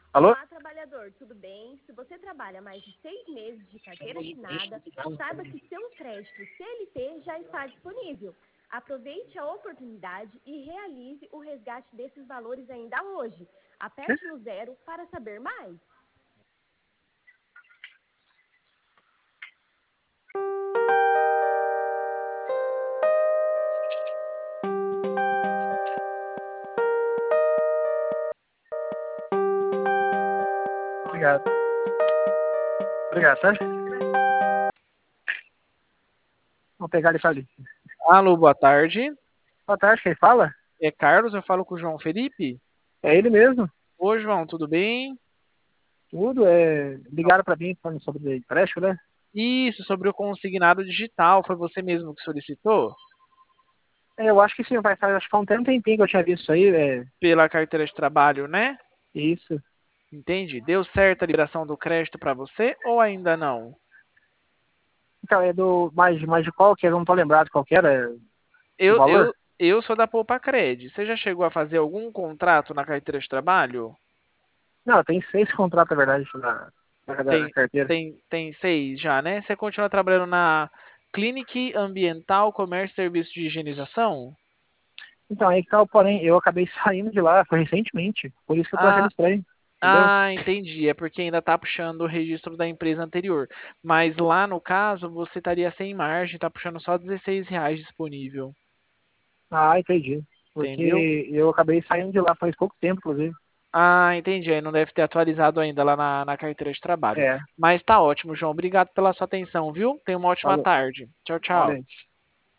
Alô? Olá, trabalhador, tudo bem? Se você trabalha mais de 6 meses de carteira assinada, saiba que seu crédito CLT já está disponível. Aproveite a oportunidade e realize o resgate desses valores ainda hoje. Aperte no 0 para saber mais. Obrigado. Obrigado, tá? Vou pegar ele ali. Alô, boa tarde. Boa tarde, quem fala? É Carlos, eu falo com o João Felipe. É ele mesmo. Oi, João, tudo bem? Tudo, ligaram para mim falando sobre empréstimo, né? Isso, sobre o consignado digital, foi você mesmo que solicitou? Eu acho que sim, acho que faz um tempinho que eu tinha visto isso aí, Pela carteira de trabalho, né? isso. Entendi. Deu certo a liberação do crédito para você ou ainda não? Então, é do, mais de qual que eu não tô lembrado qual que era o Eu, valor? eu, eu sou da Poupa Cred. Você já chegou a fazer algum contrato na carteira de trabalho? Não, tem 6 contratos, na verdade, na Tem, carteira. tem 6 já, né? Você continua trabalhando na Clinic Ambiental Comércio e Serviço de Higienização? Então, aí que tá o porém, eu acabei saindo de lá, foi recentemente, por isso que eu tô achando Ah, estranho, entendeu? entendi. É porque ainda está puxando o registro da empresa anterior. Mas lá no caso, você estaria sem margem, está puxando só R$ 16 disponível. Ah, entendi. Entendeu? Porque eu acabei saindo de lá faz pouco tempo, inclusive. Ah, entendi. Aí não deve ter atualizado ainda lá na carteira de trabalho. É, Mas tá ótimo, João. Obrigado pela sua atenção, viu? Tenha uma ótima falou. tarde. Tchau, tchau. Igualmente.